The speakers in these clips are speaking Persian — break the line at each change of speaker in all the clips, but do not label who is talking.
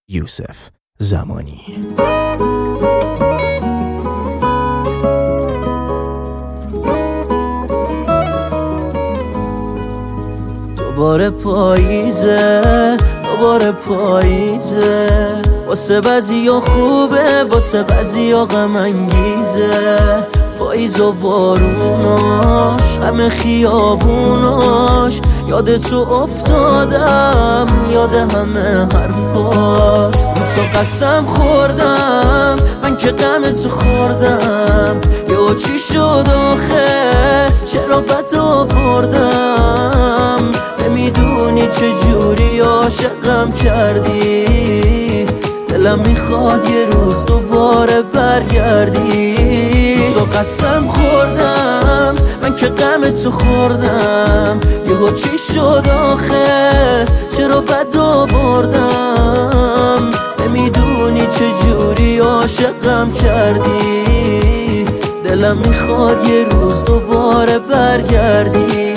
یوسف زمانی.
دوباره پاییزه، دوباره پاییزه، واسه بعضیا خوبه، واسه بعضیا غم انگیزه. پاییز و باروناش، همه خیابوناش، یاد تو افتادم، یاد همه حرفات. تو قسم خوردم من که غم تو خوردم، یا چی شد آخه چرا بد آوردم؟ نمیدونی چجوری عاشقم کردی، دلم میخواد یه روز دوباره برگردی. تو قسم خوردم من که غم تو خوردم، یهو چی شد آخه چرا بد آوردم؟ نمیدونی چجوری عاشقم کردی، دلم میخواد یه روز دوباره برگردی.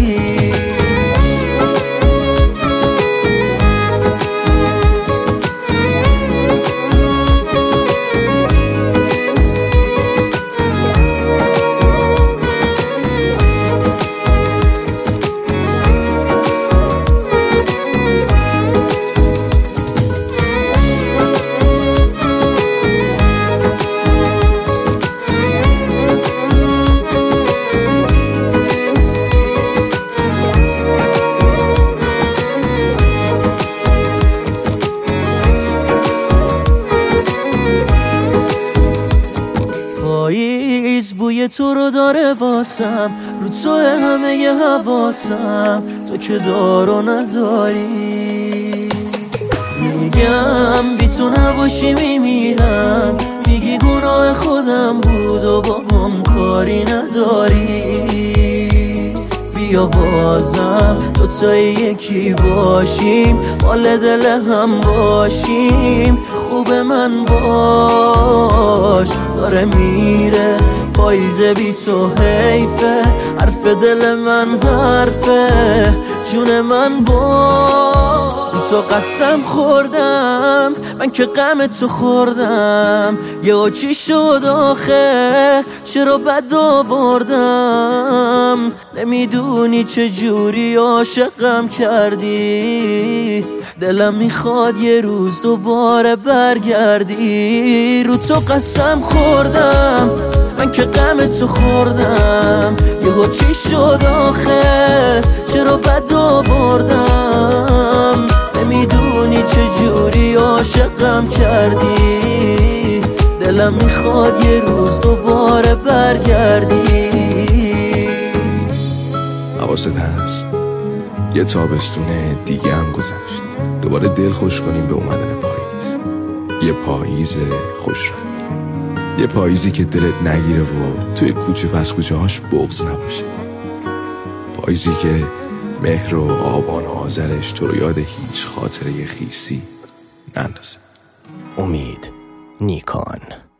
پاییز بوی تو رو داره واسم، رو تو همه ی حواسم، تو که دار و نداری. میگم بی تو نباشی میمیرم، میگی گناه خودم بود و با هم کاری نداری. بیا بازم دوتایی یکی باشیم، مال دل هم باشیم. خوب من باش، داره میره پاییزه بی تو حیفه، حرف دل من حرفه، جون من باش. تو قسم خوردم من که غم تو خوردم، یا چی شد آخه چرا بد آوردم؟ نمیدونی چجوری عاشقم کردی، دلم میخواد یه روز دوباره برگردی. رو تو قسم خوردم من که غم تو خوردم، یهو چی شد آخه چرا بد آوردم؟ نمیدونی چجوری عاشقم کردی، دلم میخواد یه روز دوباره برگردی.
حواست هست یه تابستون دیگه هم گذشت، دوباره دل خوش کنیم به اومدن پاییز. یه پاییز خوش رنگ، یه پاییزی که دلت نگیره و توی کوچه پس کوچه هاش بغض نباشه. پاییزی که مهر و آبان و آذرش تو رو یاد هیچ خاطره خیسی نندازه.
امید نیکان.